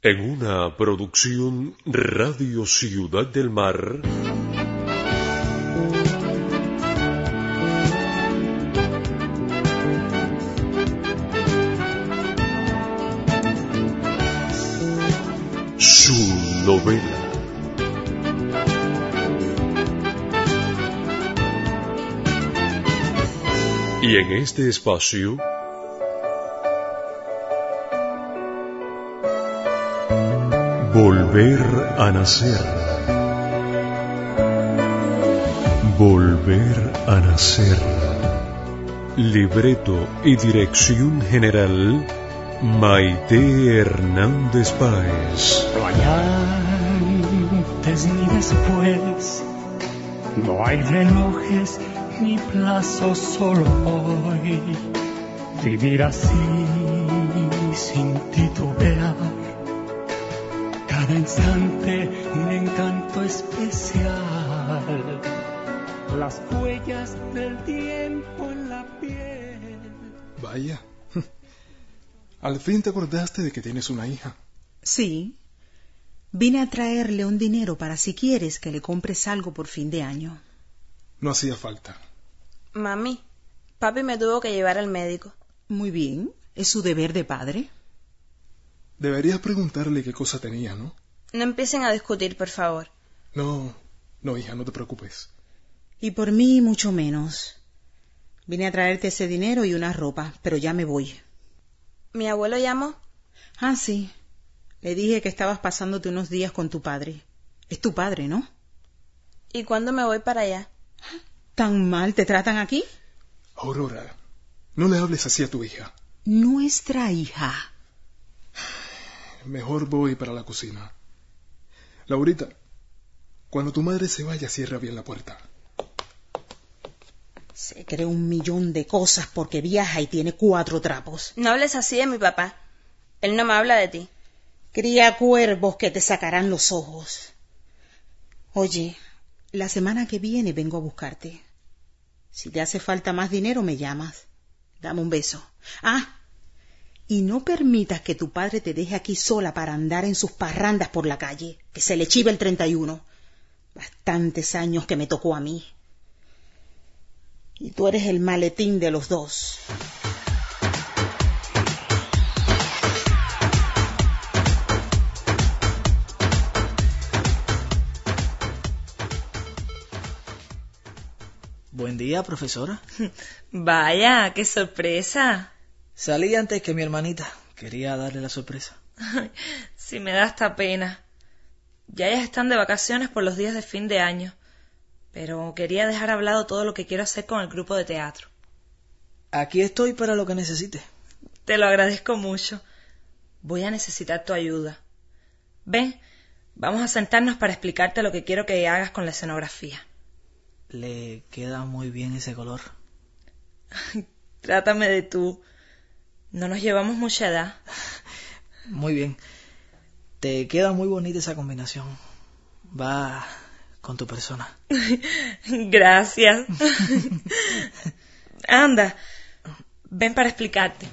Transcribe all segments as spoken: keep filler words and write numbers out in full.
En una producción Radio Ciudad del Mar. Su novela. Y en este espacio Volver a nacer. Volver a nacer. Libreto y dirección general Maite Hernández Páez. No hay antes ni después, no hay relojes ni plazos, solo hoy. Vivir así sin titubear, cada instante un encanto especial, las huellas del tiempo en la piel. Vaya, al fin te acordaste de que tienes una hija. Sí, vine a traerle un dinero para si quieres que le compres algo por fin de año. No hacía falta. Mami, papi me tuvo que llevar al médico. Muy bien, es su deber de padre. Deberías preguntarle qué cosa tenía, ¿no? No empiecen a discutir, por favor. No, no, hija, no te preocupes. Y por mí mucho menos. Vine a traerte ese dinero y una ropa, pero ya me voy. ¿Mi abuelo llamó? Ah, sí. Le dije que estabas pasándote unos días con tu padre. Es tu padre, ¿no? ¿Y cuándo me voy para allá? ¿Tan mal te tratan aquí? Aurora, no le hables así a tu hija. Nuestra hija. Mejor voy para la cocina. Laurita, cuando tu madre se vaya, cierra bien la puerta. Se cree un millón de cosas porque viaja y tiene cuatro trapos. No hables así de mi papá. Él no me habla de ti. Cría cuervos que te sacarán los ojos. Oye, la semana que viene vengo a buscarte. Si te hace falta más dinero, me llamas. Dame un beso. Ah, y no permitas que tu padre te deje aquí sola para andar en sus parrandas por la calle, que se le chive el treinta y uno. Bastantes años que me tocó a mí. Y tú eres el maletín de los dos. Buen día, profesora. Vaya, qué sorpresa. Salí antes que mi hermanita. Quería darle la sorpresa. Sí, me da hasta pena. Ya ellas están de vacaciones por los días de fin de año. Pero quería dejar hablado todo lo que quiero hacer con el grupo de teatro. Aquí estoy para lo que necesite. Te lo agradezco mucho. Voy a necesitar tu ayuda. Ven, vamos a sentarnos para explicarte lo que quiero que hagas con la escenografía. Le queda muy bien ese color. Trátame de tú. No nos llevamos mucha edad. Muy bien. Te queda muy bonita esa combinación. Va con tu persona. Gracias. Anda, ven para explicarte.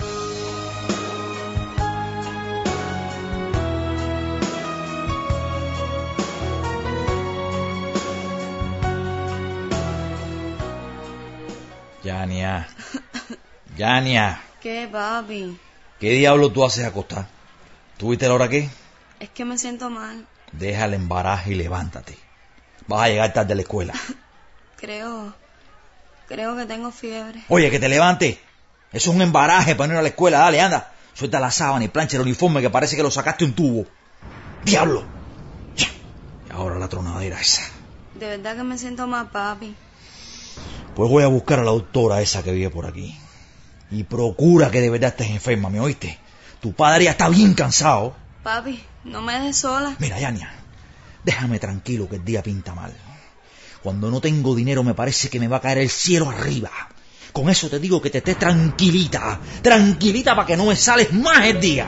Yania, Yania. ¿Qué, papi? ¿Qué diablo tú haces acostar? ¿Tú viste la hora qué? Es que me siento mal. Deja el embarazo y levántate. Vas a llegar tarde a la escuela. Creo... Creo que tengo fiebre. Oye, que te levantes. Eso es un embaraje para no ir a la escuela. Dale, anda. Suelta la sábana y plancha el uniforme que parece que lo sacaste un tubo. ¡Diablo! Ya. Y ahora la tronadera esa. De verdad que me siento mal, papi. Pues voy a buscar a la doctora esa que vive por aquí. Y procura que de verdad estés enferma, ¿me oíste? Tu padre ya está bien cansado. Papi, no me dejes sola. Mira, Yania, déjame tranquilo que el día pinta mal. Cuando no tengo dinero me parece que me va a caer el cielo arriba. Con eso te digo que te estés tranquilita. Tranquilita para que no me sales más el día.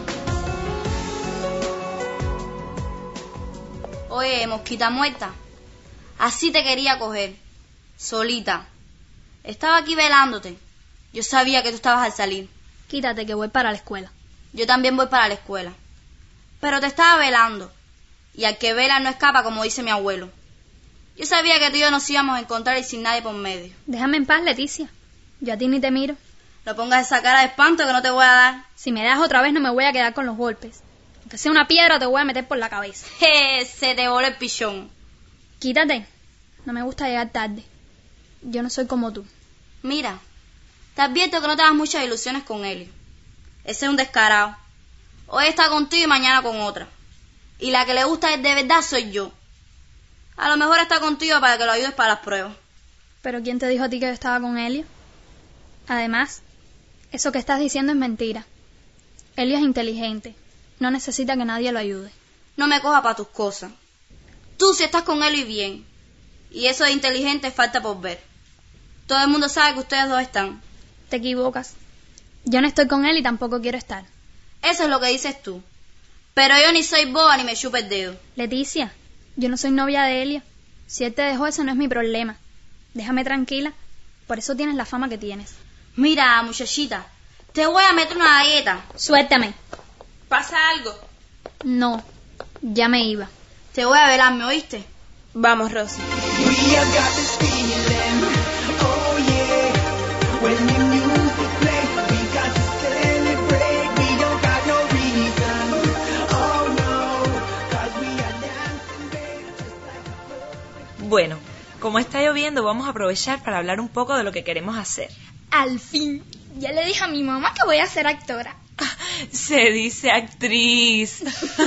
Oye, mosquita muerta, Así te quería coger, solita. Estaba aquí velándote. Yo sabía que tú estabas al salir. Quítate que voy para la escuela. Yo también voy para la escuela. Pero te estaba velando. Y al que vela no escapa, como dice mi abuelo. Yo sabía que tú y yo nos íbamos a encontrar y sin nadie por medio. Déjame en paz, Leticia. Yo a ti ni te miro. No pongas esa cara de espanto que no te voy a dar. Si me das otra vez no me voy a quedar con los golpes. Aunque sea una piedra te voy a meter por la cabeza. Je, se te voló el pichón. Quítate. No me gusta llegar tarde. Yo no soy como tú. Mira, te advierto que no te das muchas ilusiones con Helio. Ese es un descarado. Hoy está contigo y mañana con otra. Y la que le gusta es de verdad soy yo. A lo mejor está contigo para que lo ayudes para las pruebas. ¿Pero quién te dijo a ti que yo estaba con Helio? Además, eso que estás diciendo es mentira. Helio es inteligente. No necesita que nadie lo ayude. No me coja para tus cosas. Tú si estás con Helio y bien. Y eso de inteligente falta por ver. Todo el mundo sabe que ustedes dos están. Te equivocas. Yo no estoy con él y tampoco quiero estar. Eso es lo que dices tú. Pero yo ni soy boba ni me chupo el dedo. Leticia, yo no soy novia de Helio. Si él te dejó, eso no es mi problema. Déjame tranquila. Por eso tienes la fama que tienes. Mira, muchachita, te voy a meter una galleta. Suéltame. ¿Pasa algo? No, ya me iba. Te voy a velar, ¿me oíste? Vamos, Rosy. Bueno, como está lloviendo, vamos a aprovechar para hablar un poco de lo que queremos hacer. Al fin, ya le dije a mi mamá que voy a ser actora. Se dice actriz.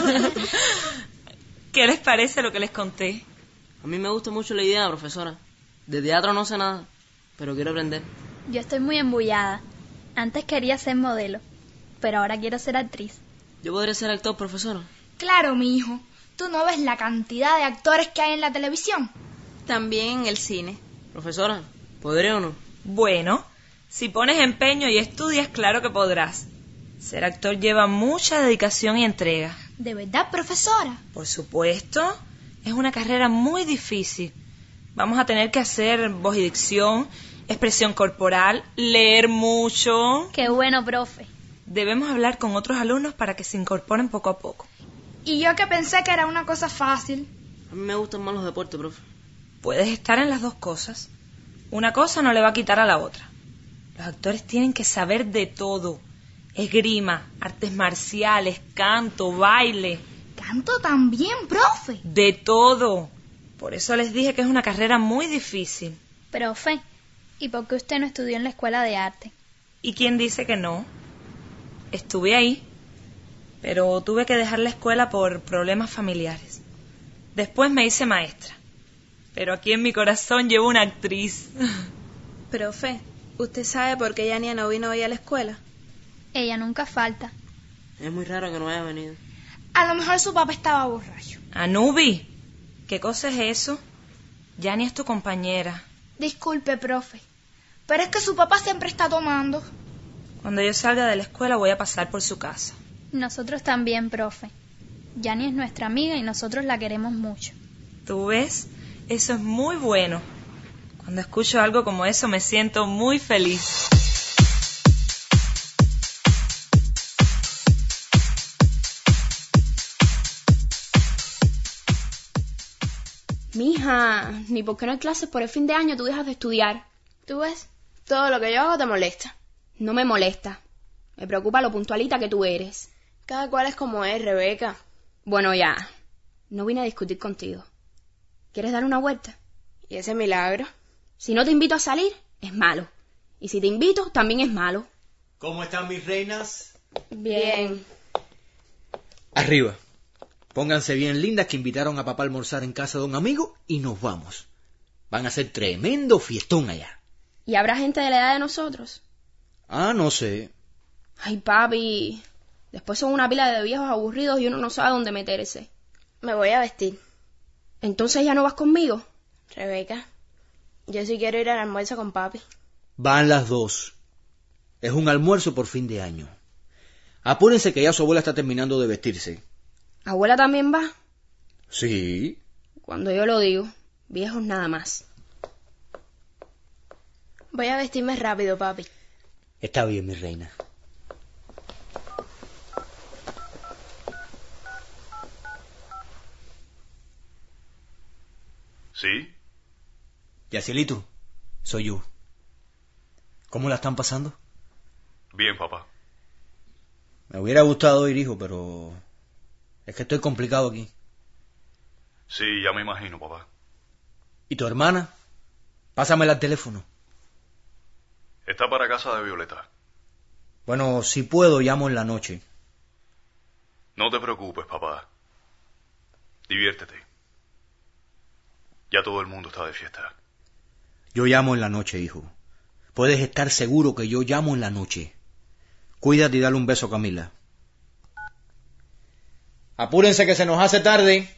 ¿Qué les parece lo que les conté? A mí me gusta mucho la idea, profesora. De teatro no sé nada, pero quiero aprender. Yo estoy muy embullada. Antes quería ser modelo, pero ahora quiero ser actriz. ¿Yo podré ser actor, profesora? Claro, mi hijo. ¿Tú no ves la cantidad de actores que hay en la televisión? También en el cine. Profesora, ¿podré o no? Bueno, si pones empeño y estudias, claro que podrás. Ser actor lleva mucha dedicación y entrega. ¿De verdad, profesora? Por supuesto. Es una carrera muy difícil. Vamos a tener que hacer voz y dicción, expresión corporal, leer mucho. ¡Qué bueno, profe! Debemos hablar con otros alumnos para que se incorporen poco a poco. Y yo que pensé que era una cosa fácil. A mí me gustan más los deportes, profe. Puedes estar en las dos cosas. Una cosa no le va a quitar a la otra. Los actores tienen que saber de todo. Esgrima, artes marciales, canto, baile. ¿Canto también, profe? De todo. Por eso les dije que es una carrera muy difícil. Profe, ¿y por qué usted no estudió en la escuela de arte? ¿Y quién dice que no? Estuve ahí, pero tuve que dejar la escuela por problemas familiares. Después me hice maestra. Pero aquí en mi corazón llevo una actriz. Profe, ¿usted sabe por qué Yania no vino hoy a la escuela? Ella nunca falta. Es muy raro que no haya venido. A lo mejor su papá estaba borracho. Anubi, ¿qué cosa es eso? Yania es tu compañera. Disculpe, profe, pero es que su papá siempre está tomando. Cuando yo salga de la escuela voy a pasar por su casa. Nosotros también, profe. Yani es nuestra amiga y nosotros la queremos mucho. ¿Tú ves? Eso es muy bueno. Cuando escucho algo como eso me siento muy feliz. Mija, ni porque no hay clases por el fin de año tú dejas de estudiar. ¿Tú ves? Todo lo que yo hago te molesta. No me molesta. Me preocupa lo puntualita que tú eres. Cada cual es como es, Rebeca. Bueno, ya. No vine a discutir contigo. ¿Quieres dar una vuelta? ¿Y ese milagro? Si no te invito a salir, es malo. Y si te invito, también es malo. ¿Cómo están mis reinas? Bien. Arriba. Pónganse bien lindas que invitaron a papá a almorzar en casa de un amigo y nos vamos. Van a hacer tremendo fiestón allá. ¿Y habrá gente de la edad de nosotros? Ah, no sé. Ay, papi. Después son una pila de viejos aburridos y uno no sabe dónde meterse. Me voy a vestir. ¿Entonces ya no vas conmigo? Rebeca, yo sí quiero ir al almuerzo con papi. Van las dos. Es un almuerzo por fin de año. Apúrense que ya su abuela está terminando de vestirse. ¿Abuela también va? Sí. Cuando yo lo digo. Viejos nada más. Voy a vestirme rápido, papi. Está bien, mi reina. ¿Sí? Yacielito, soy yo. ¿Cómo la están pasando? Bien, papá. Me hubiera gustado ir, hijo, pero es que estoy complicado aquí. Sí, ya me imagino, papá. ¿Y tu hermana? Pásamela al teléfono. Está para casa de Violeta. Bueno, si puedo, llamo en la noche. No te preocupes, papá. Diviértete. Ya todo el mundo está de fiesta. Yo llamo en la noche, hijo. Puedes estar seguro que yo llamo en la noche. Cuídate y dale un beso a Camila. Apúrense que se nos hace tarde.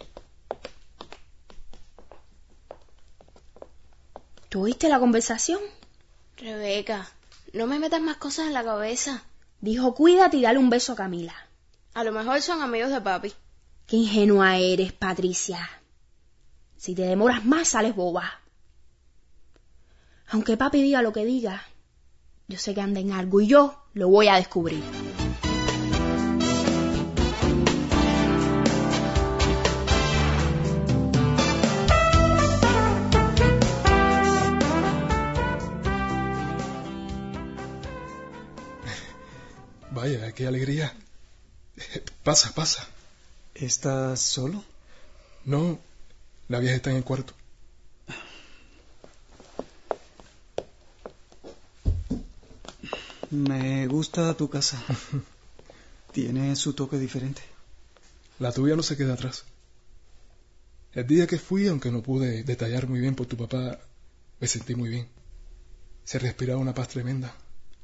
¿Tú oíste la conversación? Rebeca, no me metas más cosas en la cabeza. Dijo, cuídate y dale un beso a Camila. A lo mejor son amigos de papi. Qué ingenua eres, Patricia. Si te demoras más, sales boba. Aunque papi diga lo que diga, yo sé que anda en algo y yo lo voy a descubrir. Vaya, qué alegría. Pasa, pasa. ¿Estás solo? No, la vieja está en el cuarto. Me gusta tu casa. Tiene su toque diferente. La tuya no se queda atrás. El día que fui, aunque no pude detallar muy bien por tu papá, me sentí muy bien. Se respiraba una paz tremenda.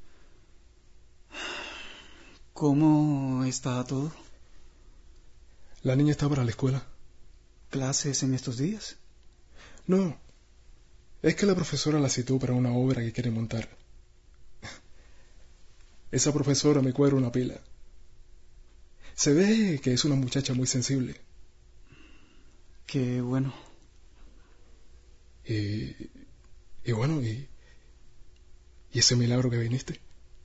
¿Cómo está todo? La niña está para la escuela. ¿Clases en estos días? No, es que la profesora la citó para una obra que quiere montar. Esa profesora me cuadra una pila. Se ve que es una muchacha muy sensible. Qué bueno. Y, y bueno, y, y ese milagro que viniste.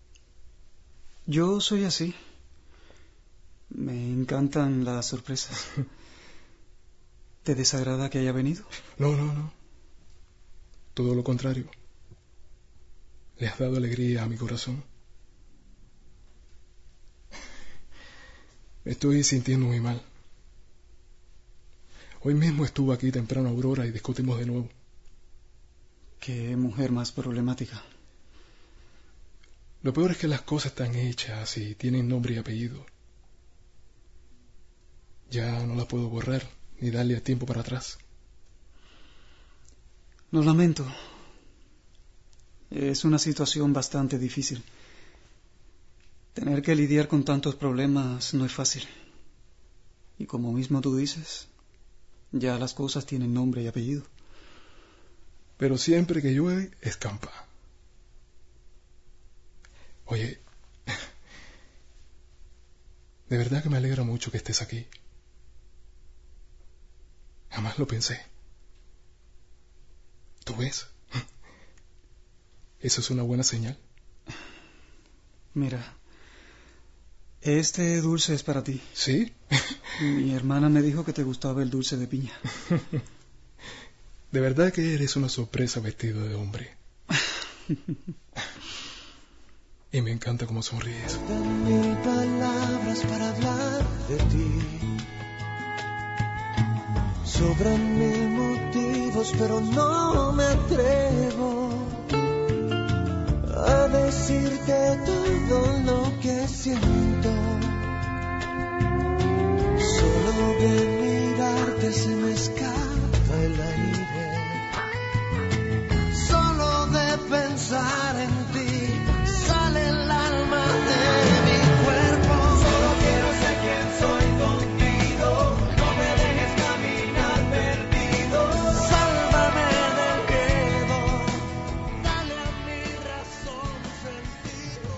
Yo soy así. Me encantan las sorpresas. ¿Te desagrada que haya venido? No, no, no. Todo lo contrario. Le has dado alegría a mi corazón. Me estoy sintiendo muy mal. Hoy mismo estuve aquí temprano a Aurora y discutimos de nuevo. Qué mujer más problemática. Lo peor es que las cosas están hechas y tienen nombre y apellido. Ya no las puedo borrar ni darle tiempo para atrás. Lo lamento. Es una situación bastante difícil. Tener que lidiar con tantos problemas no es fácil. Y como mismo tú dices, ya las cosas tienen nombre y apellido. Pero siempre que llueve, escampa. Oye, de verdad que me alegra mucho que estés aquí. Jamás lo pensé. ¿Tú ves? Eso es una buena señal. Mira, este dulce es para ti. ¿Sí? Mi hermana me dijo que te gustaba el dulce de piña. De verdad que eres una sorpresa vestido de hombre. Y me encanta cómo sonríes. Mil palabras para hablar de ti. Sobran mil motivos, pero no me atrevo a decirte todo lo que siento. Solo de mirarte se me escapa el aire. Solo de pensar en ti sale el alma de mi cuerpo. Solo quiero ser quien soy contigo. No me dejes caminar perdido. Sálvame del miedo. Dale a mi razón sentido.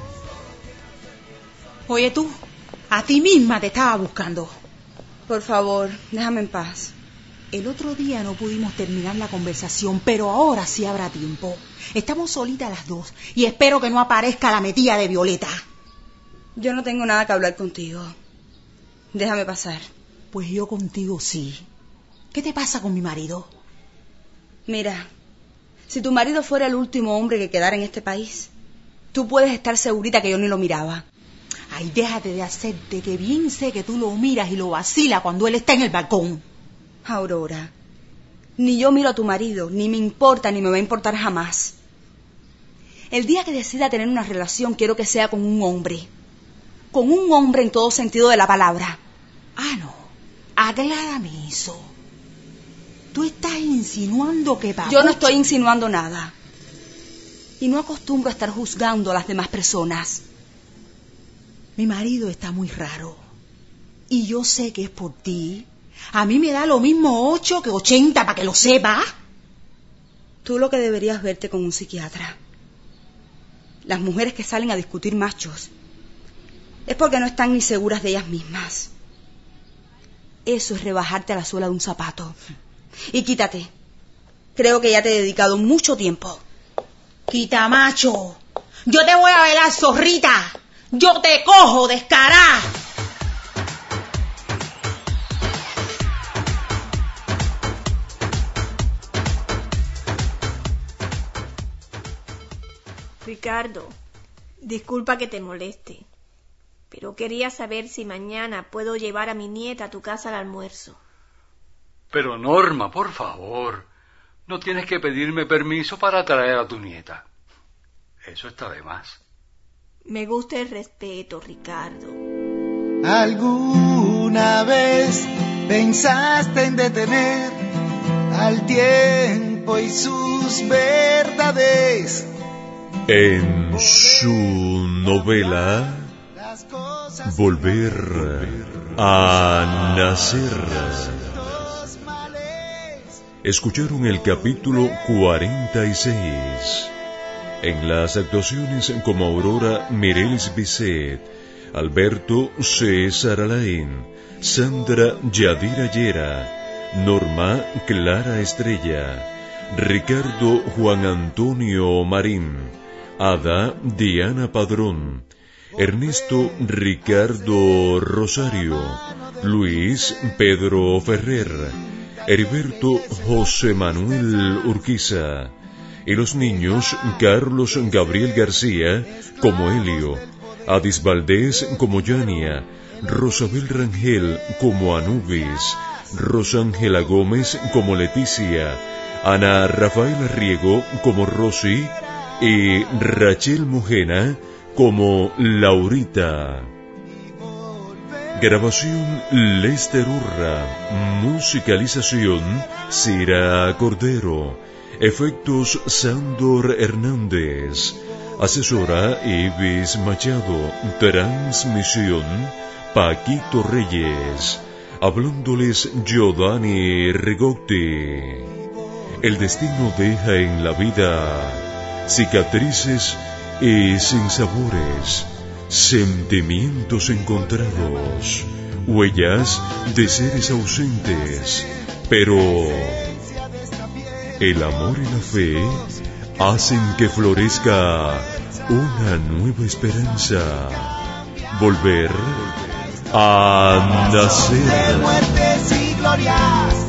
Oye tú, a ti misma te estaba buscando. Por favor, déjame en paz. El otro día no pudimos terminar la conversación, pero ahora sí habrá tiempo. Estamos solitas las dos y espero que no aparezca la metida de Violeta. Yo no tengo nada que hablar contigo. Déjame pasar. Pues yo contigo sí. ¿Qué te pasa con mi marido? Mira, si tu marido fuera el último hombre que quedara en este país, tú puedes estar segurita que yo ni lo miraba. Ay, déjate de hacerte, que bien sé que tú lo miras y lo vacilas cuando él está en el balcón. Aurora, ni yo miro a tu marido, ni me importa, ni me va a importar jamás. El día que decida tener una relación, quiero que sea con un hombre. Con un hombre en todo sentido de la palabra. Ah, no. Aclárame eso. Tú estás insinuando que papá... Yo no estoy insinuando nada. Y no acostumbro a estar juzgando a las demás personas. Mi marido está muy raro. Y yo sé que es por ti. A mí me da lo mismo ocho que ochenta, para que lo sepas. Tú lo que deberías verte con un psiquiatra. Las mujeres que salen a discutir machos es porque no están ni seguras de ellas mismas. Eso es rebajarte a la suela de un zapato. Y quítate. Creo que ya te he dedicado mucho tiempo. Quita, macho. Yo te voy a velar, zorrita. Yo te cojo, descará. Ricardo, disculpa que te moleste, pero quería saber si mañana puedo llevar a mi nieta a tu casa al almuerzo. Pero Norma, por favor, no tienes que pedirme permiso para traer a tu nieta. Eso está de más. Me gusta el respeto, Ricardo. ¿Alguna vez pensaste en detener al tiempo y sus verdades? En su novela Volver a Nacer, escucharon el capítulo cuarenta y seis. En las actuaciones como Aurora Mireles Bisset, Alberto César Alain, Sandra Yadira Llera, Norma Clara Estrella, Ricardo Juan Antonio Marín, Ada Diana Padrón, Ernesto Ricardo Rosario, Luis Pedro Ferrer, Heriberto José Manuel Urquiza, y los niños Carlos Gabriel García como Helio, Adis Valdés como Yania, Rosabel Rangel como Anubis, Rosángela Gómez como Leticia, Ana Rafaela Riego como Rosy y Rachel Mojena como Laurita. Grabación Lester Urra, musicalización Cira Cordero, efectos Sándor Hernández, asesora Ibis Machado, transmisión Paquito Reyes, hablándoles Giovanni Rigotti. El destino deja en la vida cicatrices y sinsabores, sentimientos encontrados, huellas de seres ausentes, pero el amor y la fe hacen que florezca una nueva esperanza. Volver a nacer. De muertes y glorias.